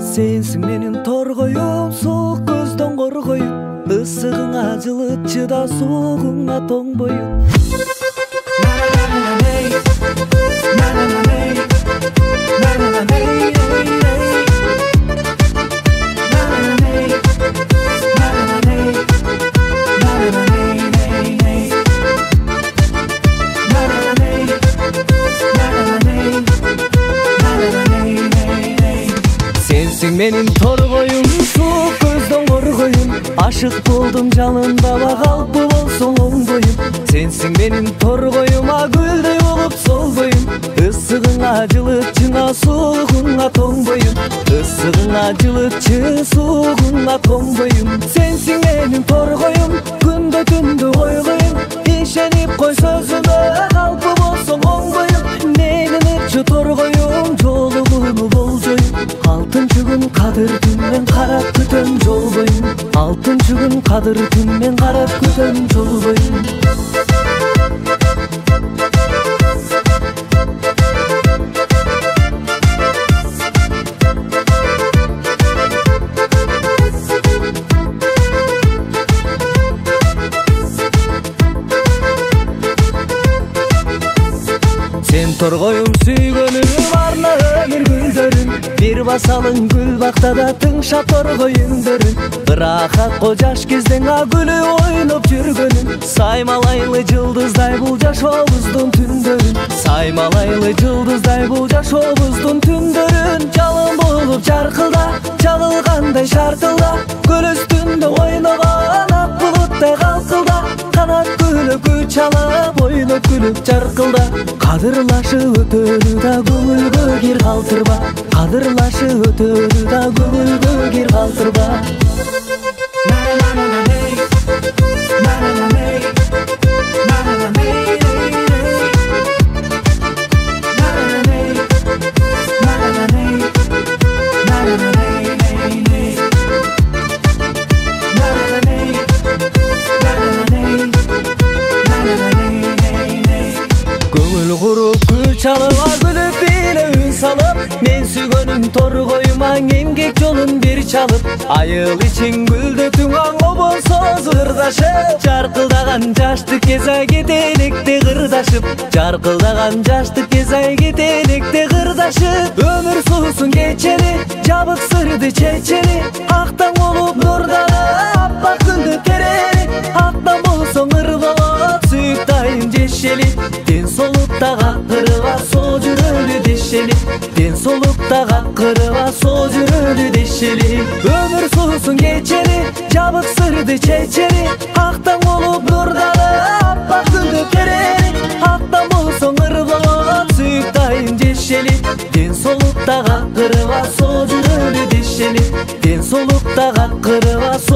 Sensin menin torgoyum, soğuk gözden korgoyum. Isığına жылытчы да soğuğuna toңboyum. Sensin menin torgoyum, soğuk gözden korgoyum. Aşık buldum canında bak alpı bolsun oңboyum. Sensin menin torgoyuma gülдөй olup solboyum. Isığına жылытчына soğuğuna toңboyum. Isığına жылытчы soğuğuna toңboyum. Sensin menin torgoyum, күндө түндө койгоyum. İşenip koy sözüme kalpı bolsun oңboyum. Nelinipçi torgoyum, жолугуну болжоyum. Алтынчы күн кадыр түнмен карап күтөм жол боюн. Алтынчы күн кадыр түнмен карап күтөм жол боюн. Sen torgoyum süygөнүм, арна өмүр гүлдөрүн. Бир басалың гүл бактада тыңшап торгоюңдөрүн. Ырахатко жаш кезден гүлү ойноп жүргөнүн. Саймалайлы жылдыздай бул жашообуздун түндөрүн. Саймалайлы жылдыздай бул жашообуздун түндөрүн. Жалын болуп жаркылда, жагылгандай шартылда. Көл үстүндө ойногон ак булуттай калкылда. Канат күлүп күч алып ойноп күлүп жаркылда. Кадырлашып өтөрү да көңүлгө кир калтырба. Кадырлашып өтөрү да көңүлгө кир калтырба. Көңүл куруп күл чалып, күлүп бийле үн салып. Мен сүйгөнүм торгоюма эмгек жолун бир чалып. Айыл ичин гүлдөтүң аңго болсо ырдашып. Жаркылдаган жаштык кез ай кетенекте кырдашып. Жаркылдаган жаштык кез ай кетенекте кырдашып. Өмүр суусун кечели, жабык сырды чечели. Актан болуп нурдары, аппак күндү терели. Актан болсоң ыр болот, сүйүк дайым жешели. Ден солукта какырыба, со жүрөлү дешели. Ден солукта какырыба, со жүрөлү дешели. Өмүр суусун кечели, жабык сырды чечели. Актан болуп нурдары, аппак күндү терели. Актан болсоң ыр болот, сүйүк дайым жешели. Ден солукта какырыба, со жүрөлү дешели. Ден солукта какырыба,